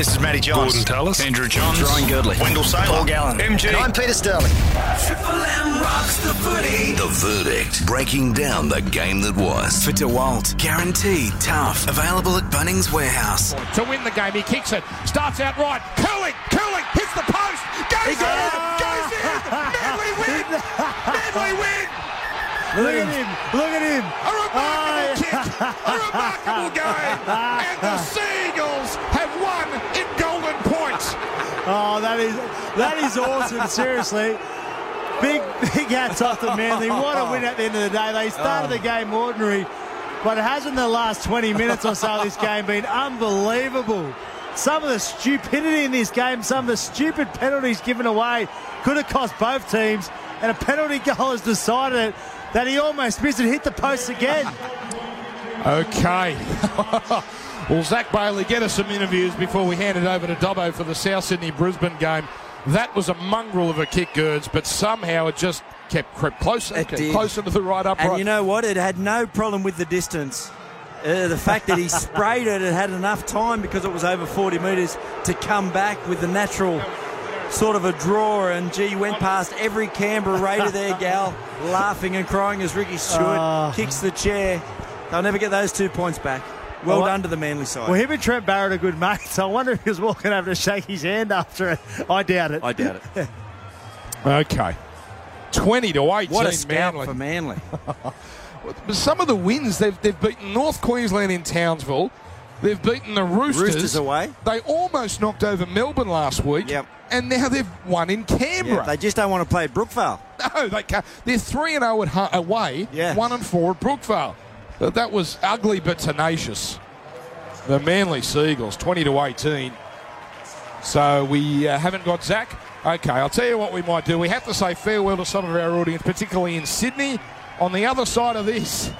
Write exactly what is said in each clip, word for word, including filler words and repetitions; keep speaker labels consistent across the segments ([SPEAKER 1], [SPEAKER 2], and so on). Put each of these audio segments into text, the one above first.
[SPEAKER 1] This is Matty Johns.
[SPEAKER 2] Gordon Tallis.
[SPEAKER 1] Andrew Johns. Ryan Girdley. Wendell Saylor. Paul Gallen. M G. And I'm Peter Sterling.
[SPEAKER 3] Triple M rocks the footy.
[SPEAKER 4] The Verdict. Breaking down the game that was.
[SPEAKER 5] For DeWalt. Guaranteed tough. Available at Bunnings Warehouse.
[SPEAKER 6] To win the game, he kicks it. Starts out right. Curling. Curling. Hits the post. Goes in. Oh. Goes in. Manly win. Manly win.
[SPEAKER 7] Look at him. Look at him.
[SPEAKER 6] A remarkable oh. kick. A remarkable game. And the Seagulls have won in golden points.
[SPEAKER 7] Oh, that is that is awesome. Seriously. Big, big hats off to Manly. What a win at the end of the day. They started oh. the game ordinary, but it hasn't the last twenty minutes or so of this game been unbelievable. Some of the stupidity in this game, some of the stupid penalties given away could have cost both teams, and a penalty goal has decided it. That he almost missed it, hit the post again.
[SPEAKER 6] Okay. Well, Zach Bailey, get us some interviews before we hand it over to Dobbo for the South Sydney-Brisbane game. That was a mongrel of a kick, Gerds, but somehow it just kept crept closer,
[SPEAKER 8] it
[SPEAKER 6] kept
[SPEAKER 8] did.
[SPEAKER 6] closer to the right upright.
[SPEAKER 8] And you know what? It had no problem with the distance. Uh, the fact that he sprayed it, it had enough time because it was over forty metres to come back with the natural sort of a draw, and gee, went past every Canberra Raider there, Gal, laughing and crying as Ricky Stewart uh, kicks the chair. They'll never get those two points back. Well, well done to the Manly side.
[SPEAKER 7] Well, him and Trent Barrett are good mates. I wonder if he was walking over to shake his hand after it. I doubt it.
[SPEAKER 8] I doubt it.
[SPEAKER 6] Okay. twenty to eighteen.
[SPEAKER 8] What a scout
[SPEAKER 6] Manly.
[SPEAKER 8] for Manly.
[SPEAKER 6] Some of the wins, they've, they've beaten North Queensland in Townsville. They've beaten the Roosters.
[SPEAKER 8] Roosters away.
[SPEAKER 6] They almost knocked over Melbourne last week.
[SPEAKER 8] Yep.
[SPEAKER 6] And now they've won in Canberra.
[SPEAKER 8] Yeah, they just don't want to play Brookvale.
[SPEAKER 6] No, they can't. They're three and zero at hu- away.
[SPEAKER 8] Yeah.
[SPEAKER 6] One and four at Brookvale. But that was ugly but tenacious. The Manly Seagulls, twenty to eighteen. So we uh, haven't got Zach. Okay, I'll tell you what we might do. We have to say farewell to some of our audience, particularly in Sydney. On the other side of this,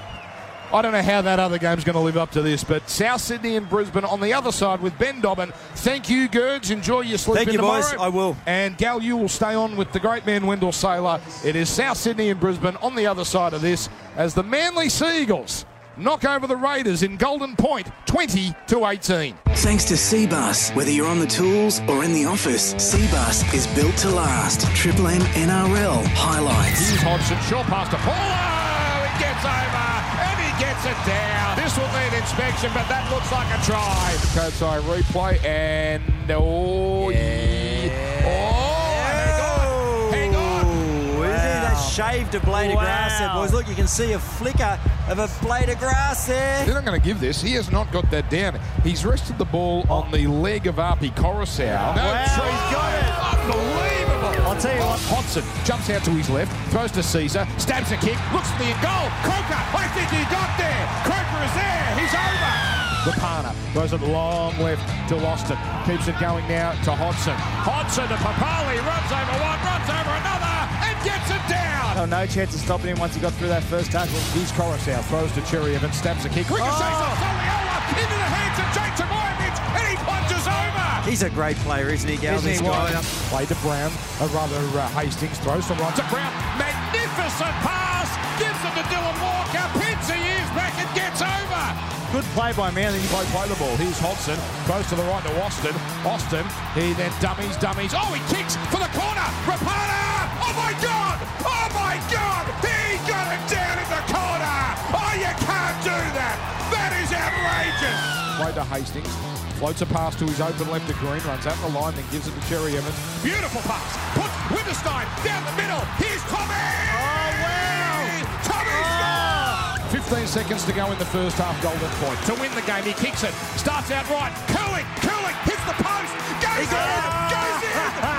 [SPEAKER 6] I don't know how that other game's going to live up to this, but South Sydney and Brisbane on the other side with Ben Dobbin. Thank you, Gerds. Enjoy your sleep
[SPEAKER 8] Thank
[SPEAKER 6] in
[SPEAKER 8] you,
[SPEAKER 6] tomorrow.
[SPEAKER 8] boys. I will.
[SPEAKER 6] And Gal, you will stay on with the great man Wendell Saylor. It is South Sydney and Brisbane on the other side of this as the Manly Seagulls knock over the Raiders in Golden Point, twenty to eighteen.
[SPEAKER 5] Thanks to Cbus. Whether you're on the tools or in the office, Cbus is built to last. Triple M N R L highlights.
[SPEAKER 6] Here's Hodgson, short pass to Paulo. It gets over and he gets it down. This will need inspection, but that looks like a try. Code's eye replay and oh yeah. Oh, hang on. Hang on.
[SPEAKER 8] Wow. That shaved a blade
[SPEAKER 7] Wow.
[SPEAKER 8] of grass there, boys. Look, you can see a flicker of a blade of grass there.
[SPEAKER 6] They're not going to give this. He has not got that down. He's rested the ball on the leg of Arpi Coruscant. No
[SPEAKER 7] wow,
[SPEAKER 6] try.
[SPEAKER 7] he's got it.
[SPEAKER 6] Unbelievable.
[SPEAKER 7] I'll tell you what.
[SPEAKER 6] Hodgson jumps out to his left, throws to Caesar, stabs a kick, looks for the in goal. Croker, I think he got there. Croker is there. He's over. Rapana throws it long left to Austin. Keeps it going now to Hodgson. Hodgson to Papali. Runs over one, runs over another, and gets it down.
[SPEAKER 7] Oh, no chance of stopping him once he got through that first tackle.
[SPEAKER 6] Here's Coruscant, throws to Cherry Evans, stabs a kick. Ricochets
[SPEAKER 7] Oh.
[SPEAKER 6] off Soliola into the hands of Jake Tamoyevich, and he plunges over.
[SPEAKER 8] He's a great player, isn't he, Gal?
[SPEAKER 7] Isn't he?
[SPEAKER 8] This guy.
[SPEAKER 6] Play to Brown, or rather uh, Hastings throws to right to Brown. Magnificent pass, gives it to Dylan Walker, pins the ears back and gets over.
[SPEAKER 7] Good play by Manly.
[SPEAKER 6] Play, play the ball. Here's Hodgson, throws to the right to Austin. Austin, he then dummies, dummies. Oh, he kicks for the corner. Rapana! Oh my God! Oh my God! He got it down in the corner. Oh, you can't do that. That is outrageous. Play to Hastings. Floats a pass to his open left to Green, runs out the line, then gives it to Cherry Evans. Beautiful pass. Puts Winterstein down the middle. Here's Tommy! Oh, wow! Tommy oh. fifteen seconds to go in the first half, Golden Point. To win the game, he kicks it. Starts out right. Curling, curling, hits the post. Goes in, goes in,